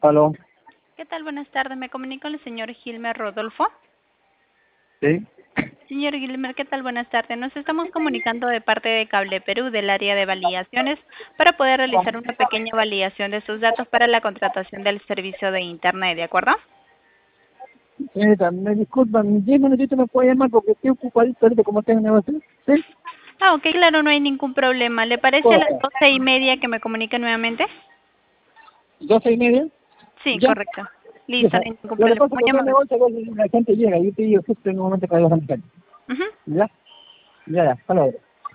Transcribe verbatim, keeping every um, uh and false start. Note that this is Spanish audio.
Aló, ¿Qué tal? Buenas tardes. Me comunico con el señor Gilmer Rodolfo. sí, Señor Gilmer, ¿qué tal? Buenas tardes. Nos estamos comunicando de parte de Cable Perú del área de validaciones para poder realizar una pequeña validación de sus datos para la contratación del servicio de Internet, ¿de acuerdo? señorita, me disculpan, en diez minutitos me puede llamar porque estoy ocupadito ahorita como tengo negocio. Sí, Ah, ok, claro, no hay ningún problema. ¿Le parece a las correcto. doce y media que me comunique nuevamente? ¿Doce y media? Sí, Ya. correcto. Ya. Listo, no hay ningún Lo que problema. pasa es Muy que tengo amable. negocio, a veces la gente llega y yo te digo justo en un momento que hay dos gente. Ujú. ¿Ya? Ya, ya, hasta luego.